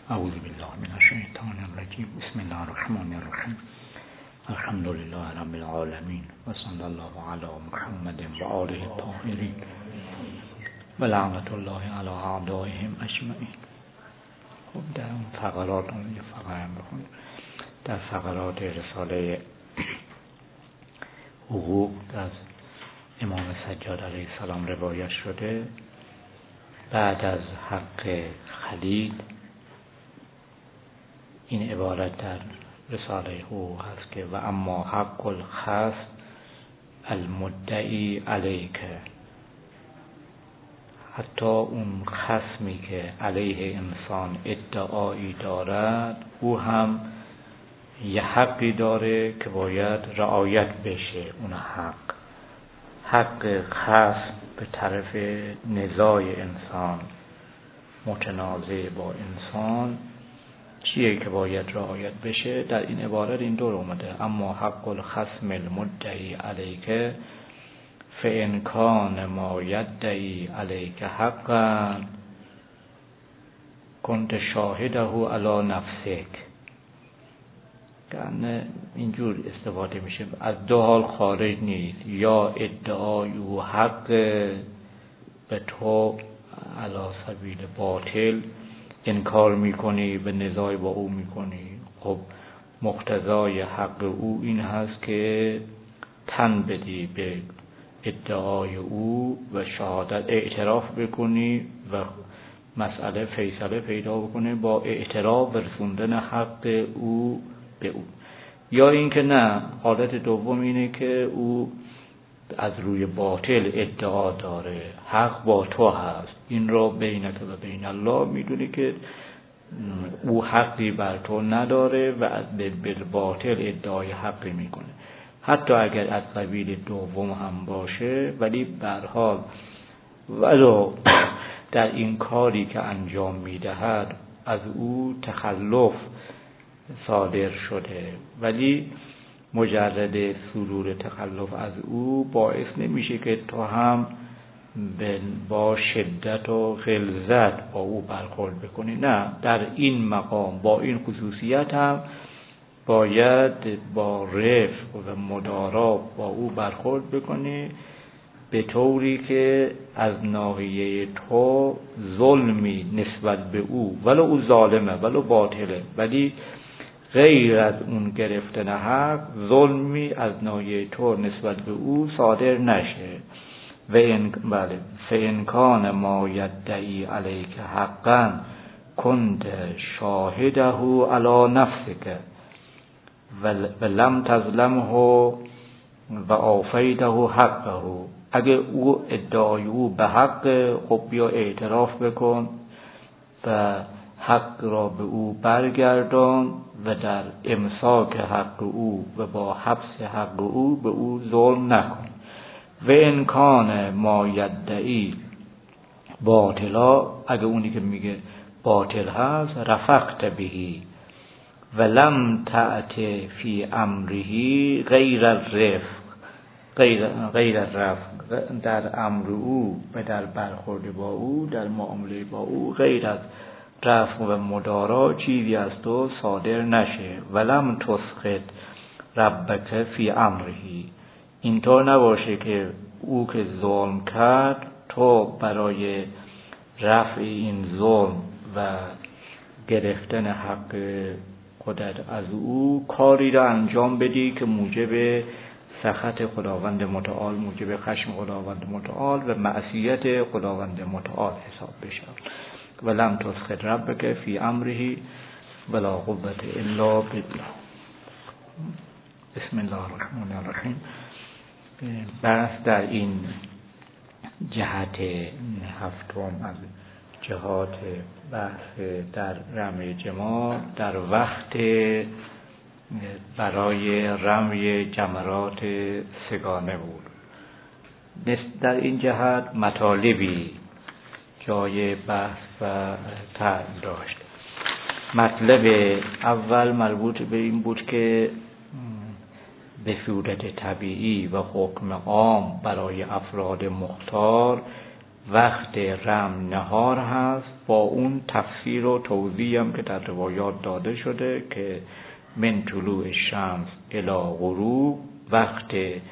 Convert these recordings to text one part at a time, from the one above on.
اعوذ بالله من الشیطان الرجیم. بسم الله الرحمن الرحیم. الحمد لله رب العالمین و صلی الله علی محمد و آله الطاهرین و لعنت الله علی اعدائهم اجمعین. خب در اون فقرات یه فقره بخونیم. در فقرات رساله حقوق از امام سجاد علیه السلام روایت شده. بعد از حق خلید این عبارت در رساله حقوق هست که و اما حق الخصم المدعی علیک، حتی اون خصمی که علیه انسان ادعایی دارد او هم یه حقی داره که باید رعایت بشه. اون حق خصم به طرف نزاع انسان، متنازع با انسان چیه که باید رعایت بشه؟ در این عبارت این دور اومده: اما حق الخصم المدعی علیک فإن کان ما یدعی علیک حقا کنت شاهده علی نفسک. یعنی اینجور استفاده میشه، از دو حال خارج نیست: یا ادعای او حق به تو علی سبیل باطل انکار میکنی، به نزاع با او میکنی. خب مقتضای حق او این هست که تن بدی به ادعای او و شهادت اعتراف بکنی و مسئله فیصله پیدا بکنه با اعتراف و رسوندن حق او به او. یا اینکه نه، حالت دوم اینه که او از روی باطل ادعا داره، حق با تو هست، این را بینک و بین الله میدونی که او حقی بر تو نداره و از باطل ادعای حقی میکنه. حتی اگر از قبیل دوم هم باشه، ولی به هر حال ولو در این کاری که انجام میدهد از او تخلف صادر شده، ولی مجرد صدور تخلف از او باعث نمیشه که تو هم با شدت و غلظت با او برخورد بکنی. نه، در این مقام با این خصوصیت هم باید با رفق و مدارا با او برخورد بکنی، به طوری که از ناحیه تو ظلمی نسبت به او، ولو او ظالمه ولو باطله، ولی غیر از اون گرفتن حق ظلمی از ناحیه تو نسبت به او صادر نشه. و این فإن کان ما یدعی علیک حقا کنت شاهده علی نفسک و لم تظلمه و آفیته حقه. اگه او ادعای او به حق، خب بیا اعتراف بکن و حق را به او برگردان و در امساک حق او و با حبس حق او به او ظلم نکن. و ان کان ما یدعی باطلا، اگه اونی که میگه باطل هست، رفقت بهی و لم تأت فی امره غیر الرفق، غیر الرفق، در امر او و در برخورد با او، در معامله با او غیر از رفق و مدارا چیزی از تو صادر نشه. ولم تسخط ربک فی امره، اینطور نباشه که او که ظلم کرد تو برای رفع این ظلم و گرفتن حق خودت از او کاری را انجام بدی که موجب سخط خداوند متعال، موجب خشم خداوند متعال و معصیت خداوند متعال حساب بشه. ولم تسخط ربک فی امره ولا قوة الا بالله. بسم الله الرحمن الرحیم. بحث در این جهت هفتم از جهات بحث در رمی جماع در وقت برای رمی جمرات سگانه بود. در این جهت مطالبی جای بحث و تعریف داشت. مطلب اول مربوط به این بود که به صورت طبیعی و حکم عام برای افراد مختار وقت رم نهار هست، با اون تفسیر و توضیح هم که در روایات داده شده که من طلوع شمس الی غروب، وقت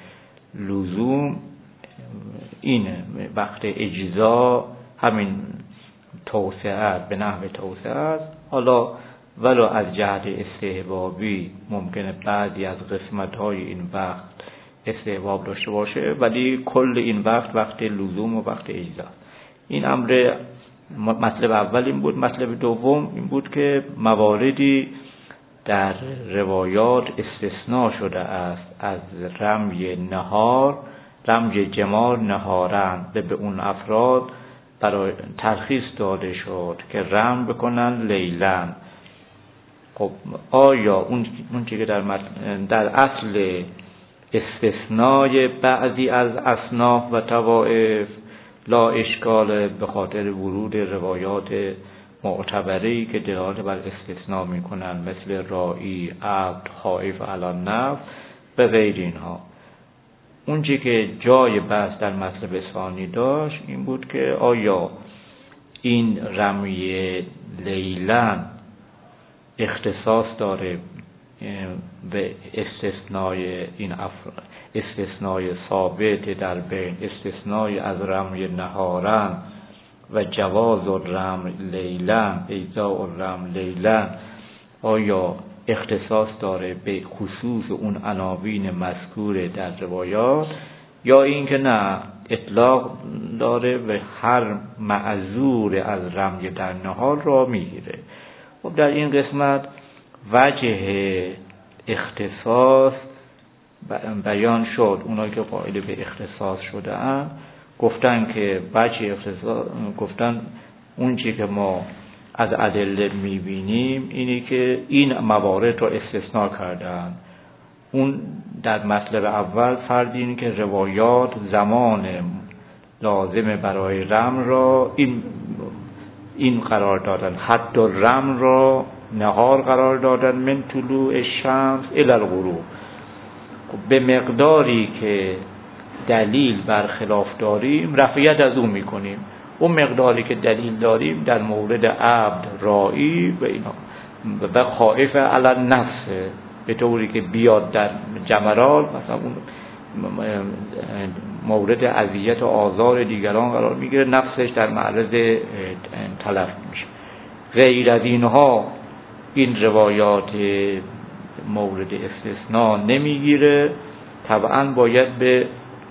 لزوم اینه، وقت اجزا همین توسعه به نحو توسعه است. حالا ولو از جهت استحبابی ممکنه بعضی از قسمت‌های این وقت استحباب داشته باشه، ولی کل این وقت لزوم و وقت اجزا. این امر مطلب اول این بود. مطلب دوم این بود که مواردی در روایات استثناء شده است از رمی نهار، رمی جمار نهارن، به اون افراد برای ترخیص داده شد که رم بکنن لیلن. خب آیا اون چیزی که در اصل استثنای بعضی از اصناف و طوائف لا اشکال، به خاطر ورود روایات معتبری که دلالت بر استثناء میکنن مثل رائی، عبد، خائف علی النفس به غیر اینها. اون چیزی که جای بحث در مطلب ثانی داشت این بود که آیا این رمی لیلن اختصاص داره به استثنای این افراد، استثنای ثابت در بین استثنای از رمی نهارن و جواز الرم لیلن، ایزاء الرم لیلن، آیا اختصاص داره به خصوص اون عناوین مذکور در روایات، یا اینکه نه اطلاق داره و هر معذور از رمی در نهار را میگیره. خب در این قسمت وجه اختصاص بیان شد. اونایی که قائل به اختصاص شده اند گفتن که وجه اختصاص، گفتن اون چی که ما از ادله میبینیم اینی که این موارد رو استثناء کردن. اون در مطلب اول فرض اینه که روایات زمان لازم برای رم را این قرار دادن، حد الرم را نهار قرار دادن من طلوع شمس الی الغروب. به مقداری که دلیل برخلاف داریم رفعیت از اون میکنیم. اون مقداری که دلیل داریم در مورد عبد، رائی و اینا و خائف علی النفس، به طوری که بیاد در جمرات مثلا اون مورد اذیت و آزار دیگران قرار میگیره، نفسش در معرض تلف میشه. غیر از اینها این روایات مورد استثناء نمیگیره. طبعا باید به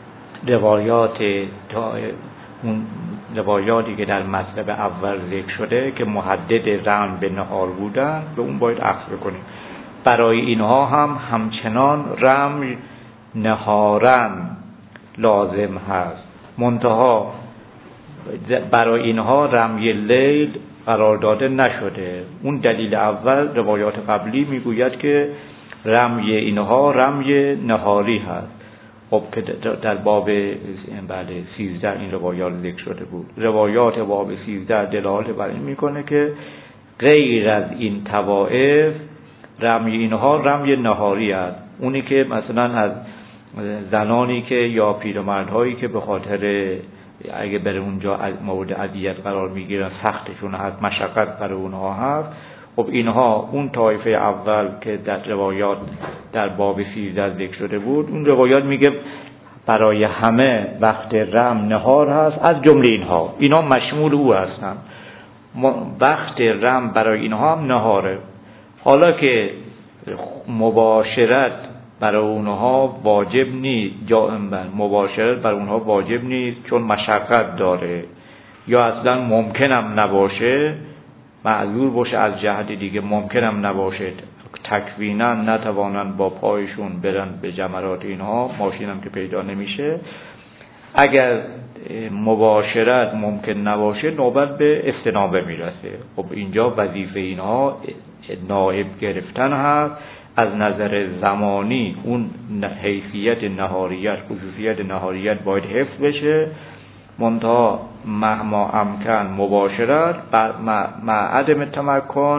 روایاتی که در مطلب اول ذکر شده که محدد رم به نهار بودن به اون باید اخذ بکنیم. برای اینها هم همچنان رم نهارن لازم هست، منتها برای اینها رمی لیل قرار داده نشده. اون دلیل اول روایات قبلی میگوید که رمی اینها رمی نهاری هست. خب که در باب 13 این روایات ذکر شده بود. روایات باب 13 دلالت بر این میکنه که غیر از این طوائف رمی اینها رمی نهاری است. اونی که مثلا از زنانی که یا پیرمردهایی که به خاطر اگه بر اونجا مورد اذیت قرار میگیرن سختشون هست، مشقت برای اونها هست. خب اینها اون طایفه اول که در روایات در باب 13 ذکر شده بود، اون روایات میگه برای همه وقت رم نهار هست، از جمله اینا مشمول او هستن. وقت رم برای اینها هم نهاره. حالا که مباشرت برای اونها واجب نیست، مباشرت برای اونها واجب نیست چون مشقت داره، یا اصلا ممکنم نباشه، معذور باشه از جهت دیگه ممکنم نباشه، تکوینا نتوانن با پایشون برن به جمرات اینها، ماشینم که پیدا نمیشه. اگر مباشرت ممکن نباشه نوبت به استنابه میرسه. خب اینجا وظیفه اینها نائب گرفتن هست. از نظر زمانی اون حیثیت نهاریت، خصوصیت نهاریت باید حفظ بشه، منتها مهما امکن مباشرت مع عدم تمکن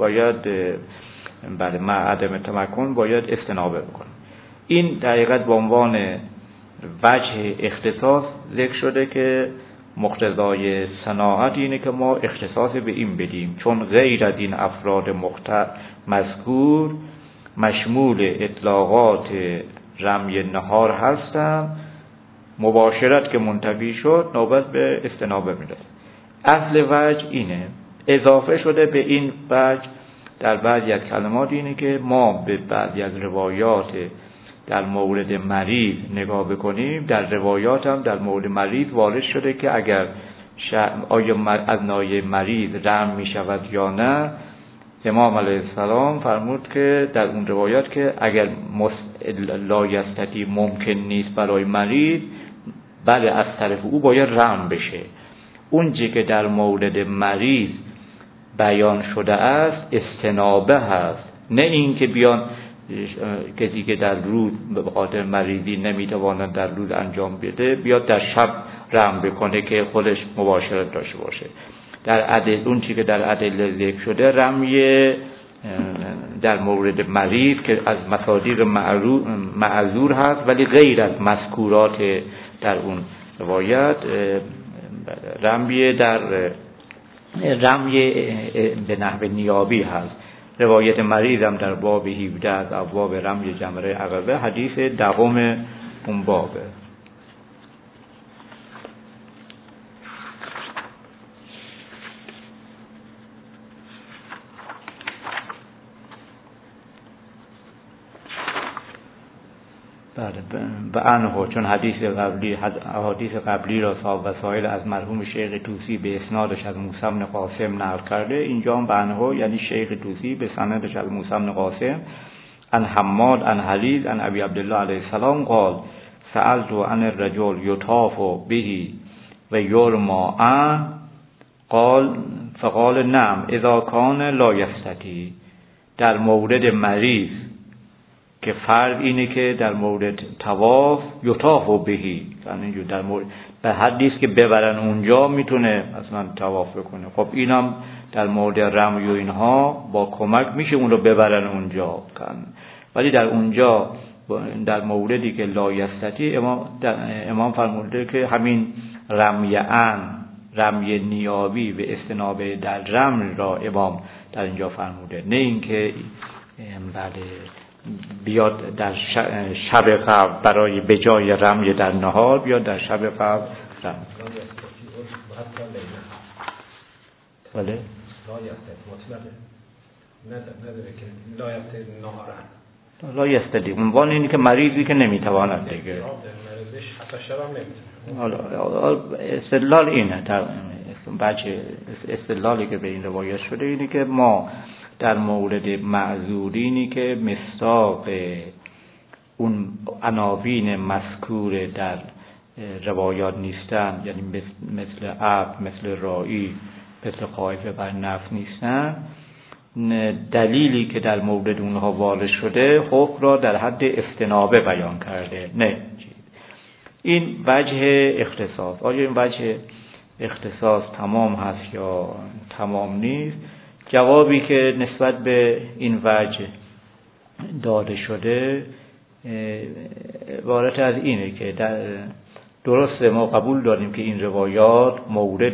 باید استنابه بکن. این در حقیقت به عنوان وجه اختصاص ذکر شده که مقتضای صناعت اینه که ما اختصاص به این بدیم، چون غیر از این افراد مذکور مشمول اطلاقات رمی نهار هستن. مباشرت که منتفی شد نوبت به استنابه میرسه. اصل وجه اینه، اضافه شده به این وجه در بعضی از کلمات اینه که ما به بعضی از روایات در مورد مریض نگاه بکنیم. در روایات هم در مورد مریض وارد شده که اگر آیا از ناحیه مریض رم می شود یا نه. امام علیه السلام فرمود که در اون روایات که اگر لایستتی ممکن نیست برای مریض، بله از طرف او باید رم بشه. اون چیزی که در مورد مریض بیان شده است استنابه هست، نه این که بیان کسی که در روز به خاطر مریضی نمیتواند در روز انجام بده بیاد در شب رم بکنه که خودش مباشرت داشته باشه. در اون چیزی که در ادله ذکر شده رمی در مورد مریض که از مصادیق معذور هست، ولی غیر از مذکورات در اون روایت رمی به نحو نیابی هست. روایت مریض هم در باب 17 از ابواب رمی جمره عقبه حدیث دوم اون بابه. به انه، چون حدیث قبلی را صاحب وسائل از مرحوم شیخ طوسی به اسنادش از موسی بن قاسم نقل کرده، اینجا هم به انه یعنی شیخ طوسی به سندش از موسی بن قاسم عن حماد عن حلیز عن ابی عبدالله علیه السلام قال سألت عن الرجل یطاف به و یرمی عنه قال فقال نعم اذا کان لا یستطیع. در مورد مریض که فرض اینه که در مورد طواف یطاف بهی، یعنی در مورد به حدیث که ببرن اونجا میتونه اصلا طواف بکنه. خب اینم در مورد رمی و اینها با کمک میشه اون رو ببرن اونجا کن. ولی در اونجا در موردی که لا یستطیع امام فرموده که همین رمی نیابی و استنابه در رمی را امام در اینجا فرموده، نه اینکه بله بیاد در شب قبل برای به جای رمی در نهار بیاد در شب قبل رمی. بله لا یستطیع عنوان اینه که مریضی که نمیتواند دیگه استدلال اینه. در استدلالی که به این روایت شده اینه که ما در مورد معذورینی که مصداق اون عناوین مذکور در روایات نیستن، یعنی مثل عبد، مثل رائی، مثل خائف بر نفس نیستن، دلیلی که در مورد اونها وارد شده حکم را در حد استنابه بیان کرده. نه این وجه اختصاص. آیا این وجه اختصاص تمام هست یا تمام نیست؟ جوابی که نسبت به این وجه داده شده عبارت از اینه که درسته ما قبول داریم که این روایات مورد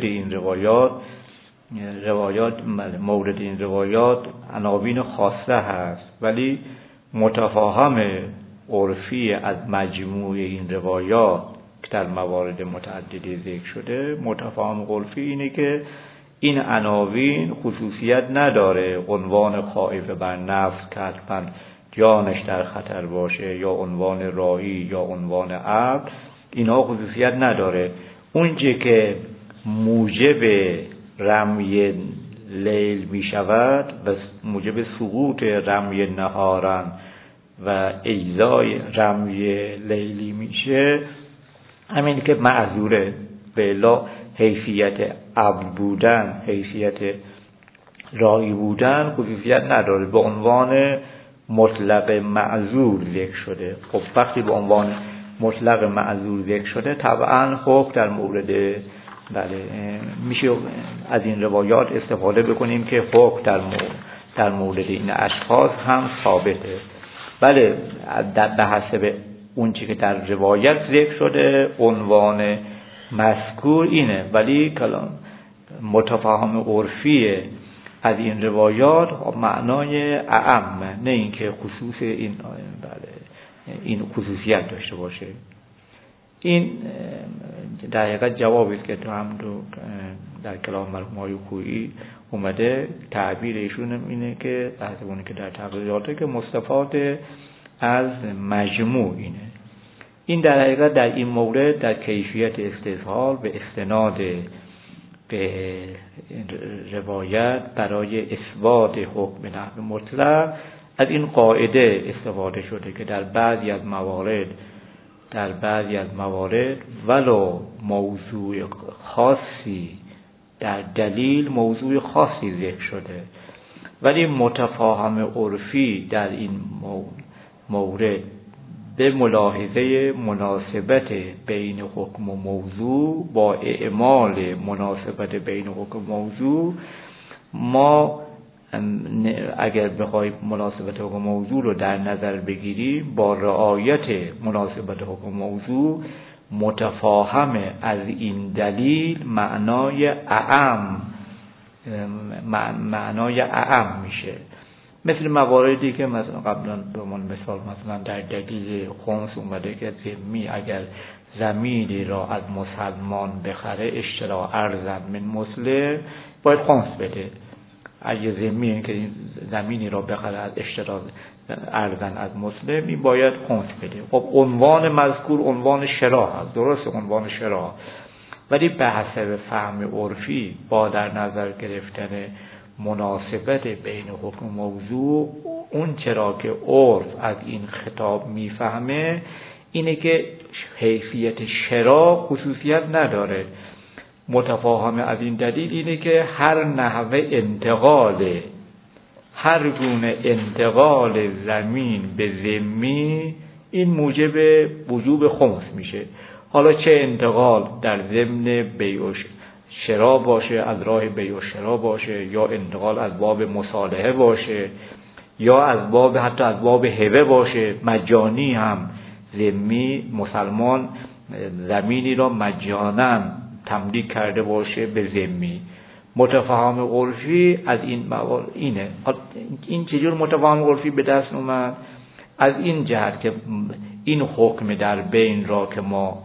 این روایات عناوین خاصه هست، ولی متفاهم عرفی از مجموع این روایات که در موارد متعددی ذکر شده، متفاهم عرفی اینه که این عناوین خصوصیت نداره عنوان خائف بر نفس که حتما جانش در خطر باشه، یا عنوان رائی یا عنوان عبد، اینا خصوصیت نداره. اونچه که موجب رمی لیل می شود و موجب سقوط رمی نهارن و اجزای رمی لیلی میشه همین که معذوره، به الا حیثیت عبد بودن، حیثیت رائی بودن خصوصیت نداره، به عنوان مطلق معذور ذکر شده. خب وقتی به عنوان مطلق معذور ذکر شده طبعا خب در مورد بله میشه از این روایات استفاده بکنیم که حکم در مورد این اشخاص هم ثابته. بله به حسب اون چی که در روایت ذکر شده عنوان مذکور اینه، ولی کلام متفاهم عرفی از این روایات معنای اعم، نه اینکه خصوص این این خصوصیت داشته باشه. این در حقیقت جوابی است که تو هم در کلام مرحوم آقای خویی اومده. تعبیر ایشون اینه که بحث اونه که در تقریراته که مستفاد از مجموع اینه. این در حقیقت در این مورد در کیفیت استدلال به استناد به روایت برای اثبات حکم نحو مطلق از این قاعده استفاده شده که در بعضی از موارد ولو موضوع خاصی در دلیل موضوع خاصی ذکر شده، ولی متفاهم عرفی در این مورد به ملاحظه مناسبت بین حکم و موضوع با اعمال مناسبت بین حکم و موضوع، ما اگر بخوایم مناسبت حکم و موضوع رو در نظر بگیریم با رعایت مناسبت حکم و موضوع متفاهم از این دلیل معنای اعم میشه. مثل مواردی که مثلا قبلا به من مثال مثلا در دلیل خمس اومده که ذمی اگر زمینی را از مسلمان بخره اشترا ارزن من مسلم باید خمس بده. اگه ذمی که زمینی را بخره از اشترا ارزن از مسلم این باید خمس بده. خب عنوان مذکور عنوان شرا هست، درست عنوان شرا، ولی به حسب فهم عرفی با در نظر گرفتن مناسبت بین حکم و موضوع اون چرا که عرف از این خطاب میفهمه اینه که حیثیت شرا خصوصیت نداره. متفاهم از این دلیل اینه که هر گونه انتقال زمین به ذمی این موجب وجوب خمس میشه. حالا چه انتقال در ضمن بیع و شرا باشه، از راه بیع و شرا باشه، یا انتقال از باب مصالحه باشه، یا از باب حتی از باب هبه باشه، مجانی هم ذمی مسلمان زمینی را مجانا تملیک کرده باشه به ذمی. متفاهم عرفی از این موارد اینه. این چجور متفاهم عرفی به دست اومد؟ از این جهت که این حکم در بین را که ما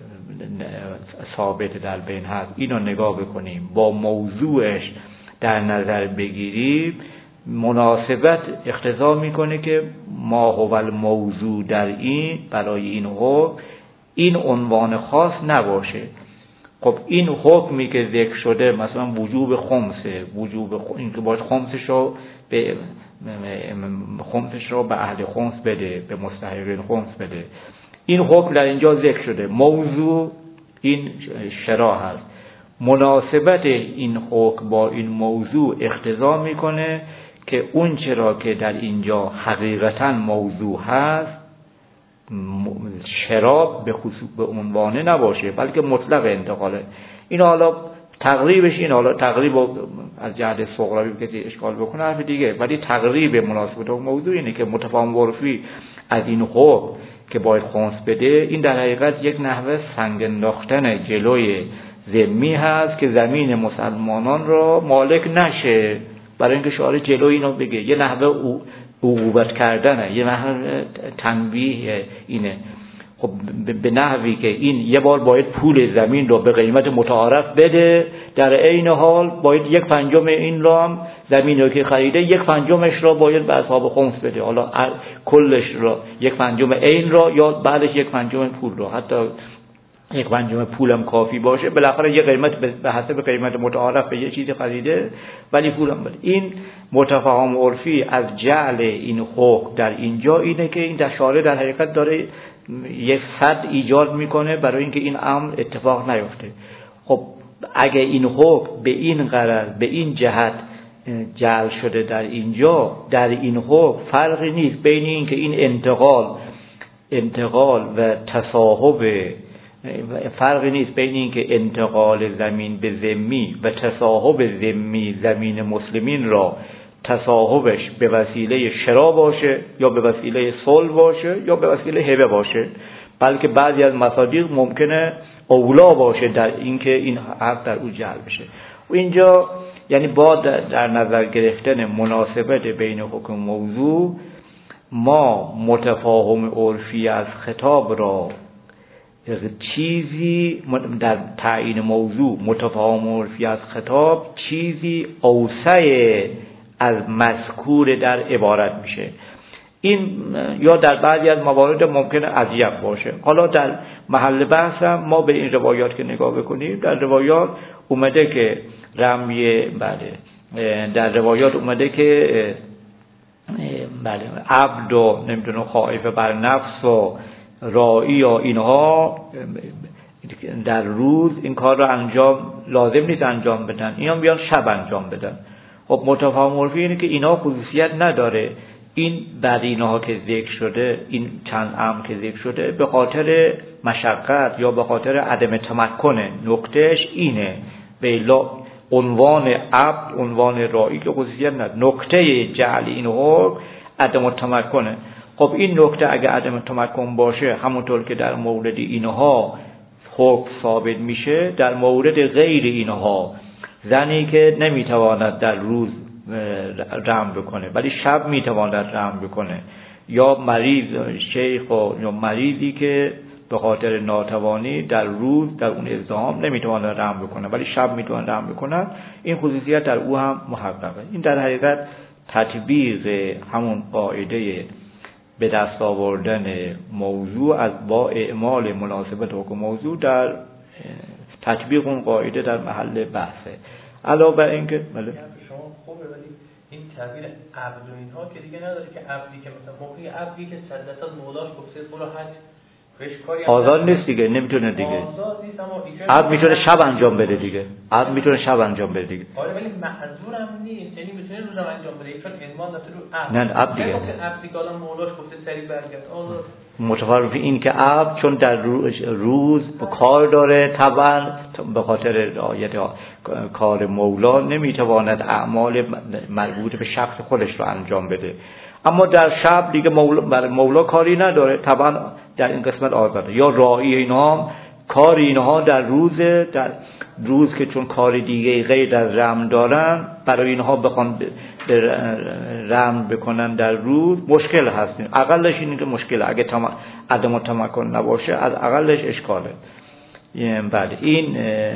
ثابت در بین هست اینو نگاه بکنیم با موضوعش در نظر بگیریم، مناسبت اقتضا میکنه که ما هو الموضوع در این برای این حکم این عنوان خاص نباشه. خب این حکمی که ذکر شده مثلا وجوب خمسه، این که باید خمسش رو به اهل خمس بده، به مستحقین خمس بده، این حکم در اینجا ذکر شده. موضوع این شرع هست. مناسبت این حکم با این موضوع اقتضا میکنه که اون چرا که در اینجا حقیقتا موضوع هست شراب به خصوص به عنوانه نباشه بلکه مطلق انتقاله. این حالا تقریبش این حالا تقریب از جهت صغروی که اشکال بکنه حرف دیگه، ولی تقریب مناسبت موضوع اینه که متفاهم عرفی از این حکم که باید خمس بده این در حقیقت یک نحوه سنگ انداختن جلوی ذمی هست که زمین مسلمانان را مالک نشه، برای اینکه شعار جلوی اینو بگه، یه نحوه عقوبت کردنه، یه نحوه تنبیه اینه. خب به نحوی که این یه بار باید پول زمین رو به قیمت متعارف بده، در عین حال باید 1/5 این رو هم زمین رو که خریده 1/5 رو باید به اصحاب خمس بده، حالا کلش رو 1/5 این رو یا بعدش 1/5 پول رو، حتی 1/5 پولم کافی باشه، بالاخره یه قیمت به حسب قیمت متعارف به یه چیزی خریده ولی پولم بده. این متفاهم عرفی از جعل این حکم در اینجا اینه که این شارع در حقیقت داره یک صد ایجاد میکنه برای اینکه این امر اتفاق نیفته. خب اگه این حکم به این غرض به این جهت جعل شده در اینجا، در این حکم فرقی نیست بین این که این انتقال و تصاحب، فرقی نیست بین این که انتقال زمین به ذمی و تصاحب ذمی زمین مسلمین را تصاحبش به وسیله شرا باشه یا به وسیله صلح باشه یا به وسیله هبه باشه، بلکه بعضی از مصادیق ممکنه اولا باشه در اینکه این حق در او جلب بشه. و اینجا یعنی با در نظر گرفتن مناسبت بین حکم موضوع ما متفاهم عرفی از خطاب را چیزی در تعیین موضوع متفاهم عرفی از خطاب چیزی اوسع از مذکور در عبارت میشه. این یا در بعضی از موارد ممکنه اضیق باشه. حالا در محل بحث هم ما به این روایات که نگاه بکنیم، در روایات اومده که رمی در روایات اومده که عبد و نمیدونم خائف بر نفس و رائی و اینها در روز این کار رو انجام لازم نیست انجام بدن، اینا بیان شب انجام بدن. خب متفاهم عرفی اینه که اینا خصوصیت نداره. این بعد اینها که ذکر شده، این چند امر که ذکر شده به خاطر مشقت یا به خاطر عدم تمکنه. نکتهش اینه به عنوان عبد، عنوان رائی که خصوصیت نداره. نکته جعل اینها عدم تمکنه. خب این نکته اگه عدم تمکن باشه، همونطور که در مورد اینها حکم ثابت میشه، در مورد غیر اینها زنی که نمیتواند در روز رحم بکنه ولی شب میتواند رحم بکنه، یا مریض شیخ یا مریضی که به خاطر ناتوانی در روز در اون ازدحام نمیتواند رحم بکنه ولی شب میتواند رحم بکنه، این خصوصیت در او هم محققه. این در حقیقت تطبیق همون قاعده به دست آوردن موضوع از با اعمال مناسبت حکم موضوع در تطبیق اون قاعده در محل بحثه. علاوه بر اینکه شما خوبه ولی این تعبیر عبد و اینها که دیگه نداره که عبدی که مثلا موقعی عبدی که 100% مولاش گفته برو حج آزاد نیست دیگه، نمیتونه دیگه. آزاد نیست اما عبد میتونه شب انجام بده دیگه. عبد میتونه شب انجام بده دیگه. آره ولی معذور هم نیست، یعنی میتونه روزم انجام بده چون عنوان داده رو عبد. نه عبد دیگه. عبدی که الان مولاش گفته سری برگرد آزاد. متفاوت این که عبد چون در روز کار داره، طبعا به خاطر رعایت کار مولا نمیتواند اعمال مربوط به شخص خودش رو انجام بده. اما در شب دیگه مولا کاری نداره، طبعا در این قسمت آزاده. یا راعی اینها کار اینها در روز که چون کار دیگه غیر از رحم دارن، برای اینها بخوان رحم بکنن در روز مشکل هست. اقلش اینه که مشکل اگه عدم تمکن نباشه از اقلش اشکاله. بله این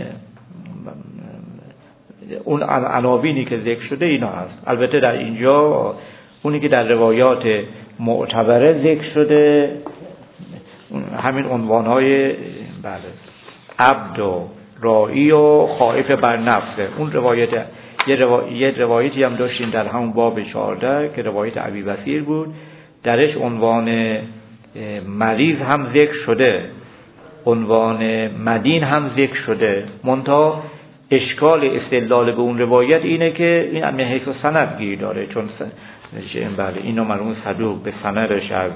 اون عناوینی که ذکر شده اینا هست. البته در اینجا اونی که در روایات معتبره ذکر شده همین عنوانهای بله عبد و رائی و خائف بر نفسه. اون روایت یه روایتی هم داشتیم در همون باب 14 که روایت ابی بصیر بود، درش عنوان مریض هم ذکر شده، عنوان مدین هم ذکر شده. منتها اشکال استدلال به اون روایت اینه که این من حیث سند گیر داره، چون بله اینو مرحوم صدوق به سندش از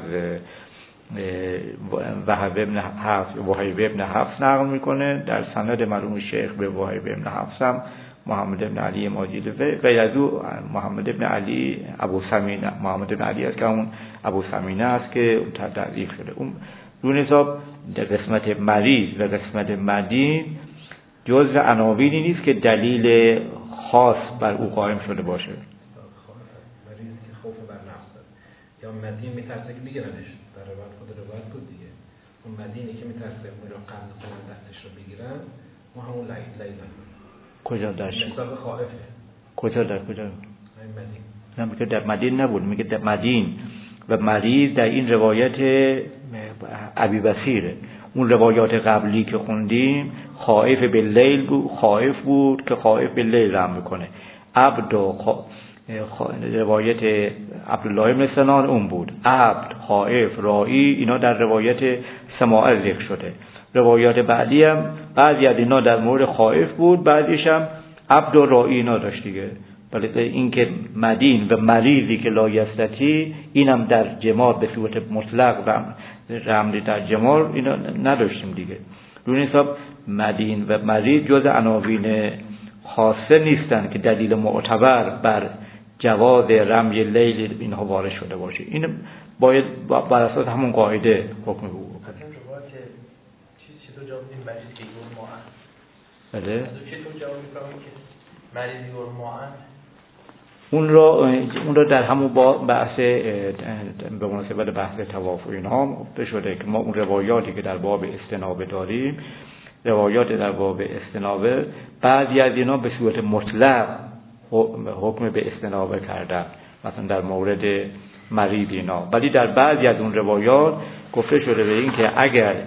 وهب ابن حفص نقل میکنه، در سند مرحوم شیخ به وهب ابن حفص هم محمد ابن علی ماجد و یزو محمد ابن علی ابو سمینه، محمد ابن علی است که اون ابو سمینه است که اون تضعیف شده. اون دون حساب در قسمت مریض و قسمت مدین جزء عناوینی نیست که دلیل خاص بر او قائم شده باشه. مریض که خوف بر نفس یا مدین میترسه که بگیرنش، در روایت خود روایت بود دیگه. اون مدینی که میترسه اون رو قبض کنن دستش رو بگیرن، ما همون لیلن کجا درش حساب خائفه. کجا در مدین نه میگه در مدین نبود، میگه در مدین و مریض در این روایت ابی بصیره. اون روایات قبلی که خوندیم خائف باللیل بود، خائف بود که خائف باللیل رحم میکنه. عبد و روایت عبدالله بن سنان اون بود. عبد، خائف، رائی اینا در روایت سماع ذکر شده. روایات بعدی هم بعضی از اینا در مورد خائف بود، بعضیش هم عبد و رائی اینا داشت دیگه. ولی این که مدین و مریضی که لایستتی اینم در جماع به صورت مطلق رمزی در جماع اینا نداشتیم دیگه. دون حساب مدین و مریض جز عناوین خاصه نیستن که دلیل معتبر بر جواز رمی لیل اینها وارد شده باشه. این باید بر اساس همون قاعده حکم بود. چیز دو جا این مریض که یور ماهن بله چطور جواب میفرمایید که مریض یور ماهن اون رو در همون بحث به مناسبت بحث طواف و اینها گفته شده که ما اون روایاتی که در باب استنابه داریم، روایات در باب استنابه بعضی از اینا به صورت مطلق حکم به استنابه کردن، مثلا در مورد مرید اینا، ولی در بعضی از اون روایات گفته شده به این که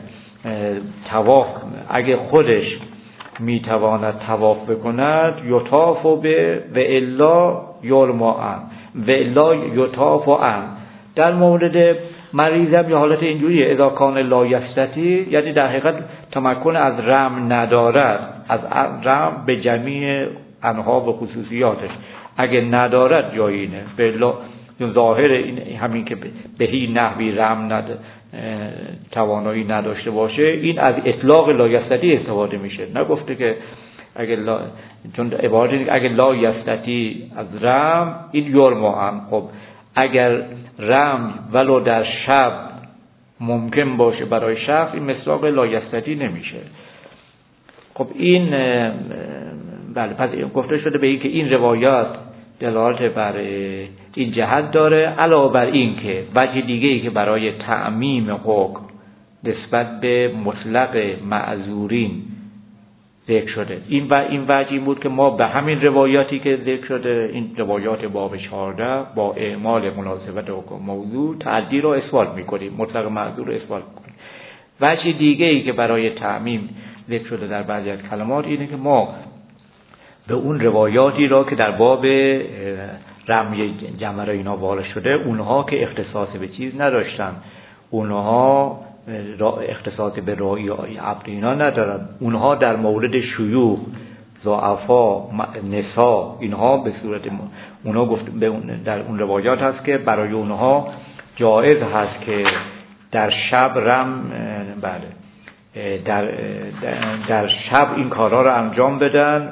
اگه خودش میتواند طواف بکند یطاف به و الا یرمعن و الا یطاف عن. در مورد مریض هم یه حالت اینجوریه، اذا کان لا یستطیع، یعنی در حقیقت تمکن از رم ندارد، از رم به جمیع انها و خصوصیاتش اگه ندارد جای اینه بلا ظاهر این همین که بهی نحوی رم توانایی نداشته باشه، این از اطلاق لا یستطیع استفاده میشه. نگفته که چون عبارت اگه لا یستطیع از رم این یرمعن. خب اگر رم ولو در شب ممکن باشه برای شخص، این مصداق لا یستطیع نمیشه. خب این بله، پس گفته شده به این که این روایات دلالت بر این جهت داره، علاوه بر این که وجه دیگه ای که برای تعمیم حکم نسبت به مطلق معذورین ذکر شده، این وجهی بود که ما به همین روایاتی که ذکر شده، این روایات باب 14 با اعمال مناسبت حکم موضوع تعدی رو اثبات میکنیم، مطلق معذور رو اثبات میکنیم. وجه دیگه ای که برای تعمیم ذکر شده در بعضی از کلمات اینه که ما به اون روایاتی را که در باب رمی جمره اینا وارد شده، اونها که اختصاص به چیز نداشتن، اونها اختصاص به رایی عبد اینا ندارن، اونها در مورد شیوخ، ضعفا، نساء اینها به صورت اونها گفت در اون روایات هست که برای اونها جایز هست که در شب رم بله در شب این کارها رو انجام بدن،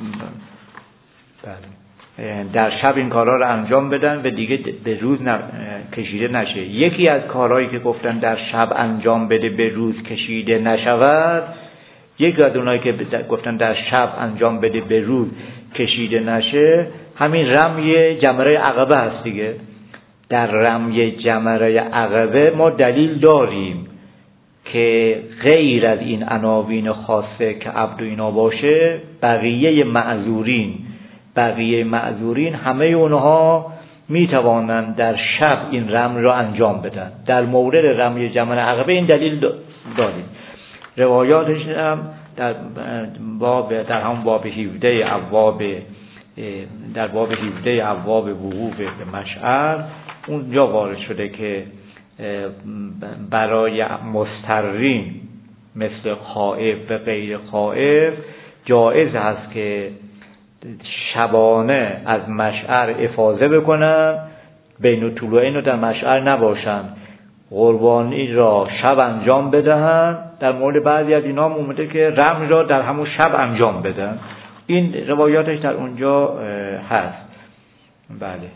در شب این کارها رو انجام بدن و دیگه به روز کشیده نشه. یکی از کارهایی که گفتن در شب انجام بده به روز کشیده نشود، یکی از اونایی که گفتن در شب انجام بده به روز کشیده نشه، همین رمی جمره عقبه هست دیگه. در رمی جمره عقبه ما دلیل داریم که غیر از این عناوین خاصه که عبد و اینا باشه، بقیه معذورین همه اونها می توانند در شب این رم را انجام بدن. در مورد رمی جمره عقبه این دلیل داریم. روایاتش هم در همون باب 17 ابواب، در باب 17 ابواب وقوف به مشعر اونجا وارد شده که برای مضطرین مثل خائف و غیر خائف جایز هست که شبانه از مشعر افاضه بکنن، بین طلوعین و در مشعر نباشن، قربانی را شب انجام بدهن. در مورد بعضی از اینا اومده که رمز را در همون شب انجام بدن. این روایاتش در اونجا هست. بله،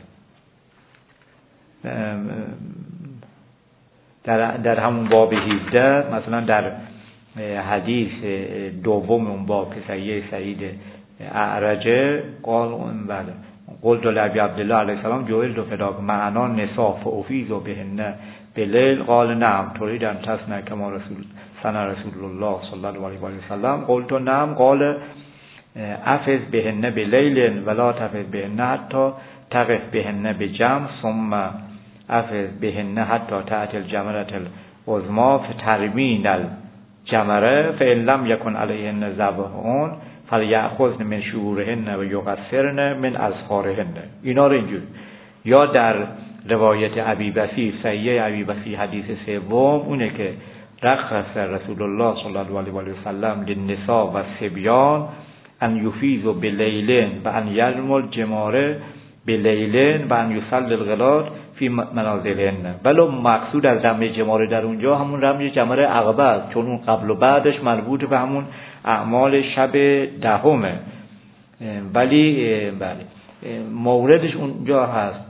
در همون باب 17 مثلا در حدیث دوم اون باب که سعید اعرجه قلت لابی عبدالله علیه السلام جوئلت فداک معنا نساء فافیض بهن بلیل قال نعم تريد ان تصنع كما صنع رسول الله صلی الله علیه و سلم قلت نعم قال افض بهن بلیل ولا تفض بهن حتی تقف بهن بجمع ثم افض بهن حتی تأتي الجمرة العظمى فترمين الجمره فإن لم يكن عليهن ذبح فلیأخذن من شعورهن و یقصرن من اظفارهن. اینا رو اینجور. یا در روایت ابی بصیر، صحیح ابی بصیر حدیث سوم اونه که رخص رسول الله صلی الله علیه و سلم للنساء و الصبیان ان یفیضوا بلیل و ان یرموا الجمار بلیل و ان یصلی الغلات فی منازلهن. ولو مقصود از رمی جماره در اونجا همون رمی جماره عقبه است، چون اون قبل و بعدش مربوط به همون اعمال شب دهمه، ولی بله موردش اونجا هست.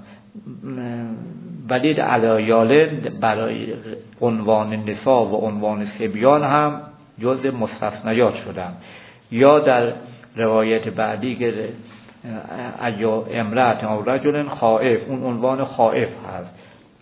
ولی علایاله برای عنوان نساء و عنوان صبیان هم جزء مستثنیات شدن. یا در روایت بعدی که ایا امرأة او رجل خائف، اون عنوان خائف هست.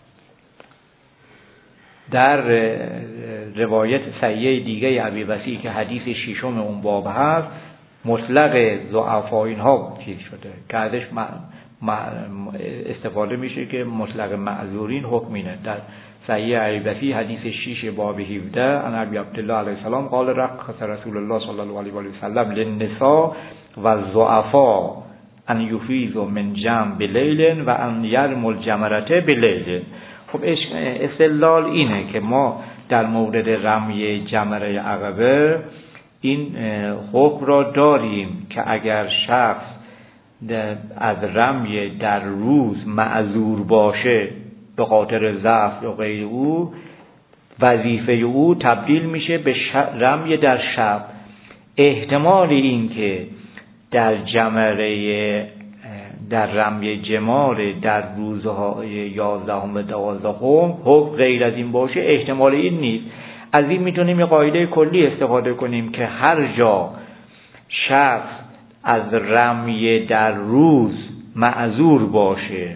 در روایت صحیحه دیگه ابی وسیع که حدیث ششم اون باب هست، مطلق ضعفا اینها چیز شده که ازش استفاده میشه که مطلق معذورین حکم اینه. در صحیح ابی وسیع حدیث 6 باب 17 ان ابی عبدالله علیه السلام قال رخص رسول الله صلی الله علیه و سلم للنساء و الضعفاء ان یفیضوا من جنب بلیل و ان یرموا الجمرة بلیل. خب استدلال اینه که ما در مورد رمی جمره عقبه این حکم را داریم که اگر شخص از رمی در روز معذور باشه به خاطر ضعف یا غیر او، وظیفه او تبدیل میشه به رمی در شب. احتمال این که در جمره در رمی جمار در روزهای 11 و 12 حکم غیر از این باشه، احتمال این نیست. از این میتونیم یه قاعده کلی استفاده کنیم که هر جا شخص از رمی در روز معذور باشه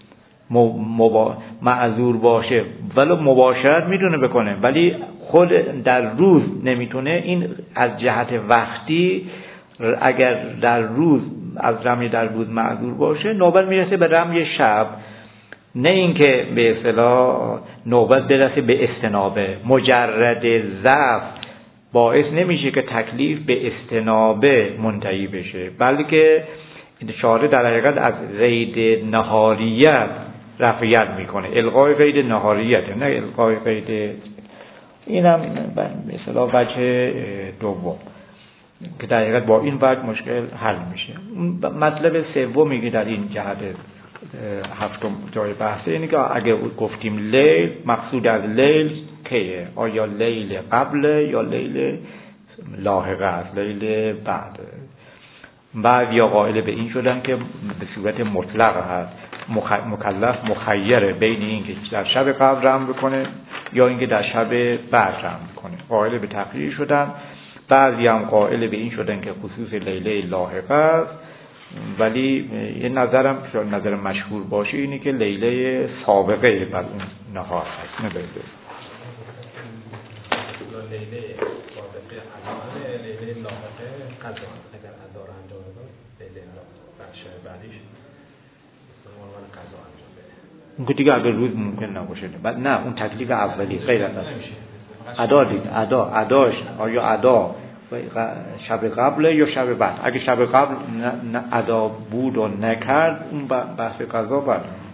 معذور باشه ولی مباشرت میتونه بکنه ولی خود در روز نمیتونه، این از جهت وقتی اگر در روز از رمی در روز معذور باشه نوبت میرسه به رمی شب، نه اینکه به اصطلاح نوبت برسه به استنابه. مجرد ضعف باعث نمیشه که تکلیف به استنابه منتهی بشه، بلکه شارع در حقیقت از قید نهاریت رفعیت میکنه، الغای قید نهاریت، نه الغای قید. اینم به اصطلاح وجه دوم که در حقیقت با این وجه مشکل حل میشه. مطلب سومی که در این جهت هفتم جای بحثه اینه که اگه گفتیم لیل، مقصود از لیل کیه؟ آیا لیل قبل یا لیل لاحقه است، لیل بعد؟ بعد یا قائل به این شدن که به صورت مطلق هست، مکلف مخیره بین این که در شب قبل رم بکنه یا اینکه در شب بعد رم بکنه، قائل به تخییر شدن. بعضی هم قائل به این شدن که خصوص لیله لاحقه است، ولی یه نظرم که نظر مشهور باشه اینه که لیله سابقه بر اون نهار هست، نه لیله سابقه علاقه لیله لاحقه قضا. اگر قضا رو انجام داد لیله بخش بعدیش عنوان قضا انجام بده. اون که دیگه اگر روز ممکن نباشه، بعد نه اون تکلیف اولی غیر از ادا دیگه. اداش آیا ادا شب قبل یا شب بعد؟ اگه شب قبل ادا بود و نکرد اون بحث قضا بعد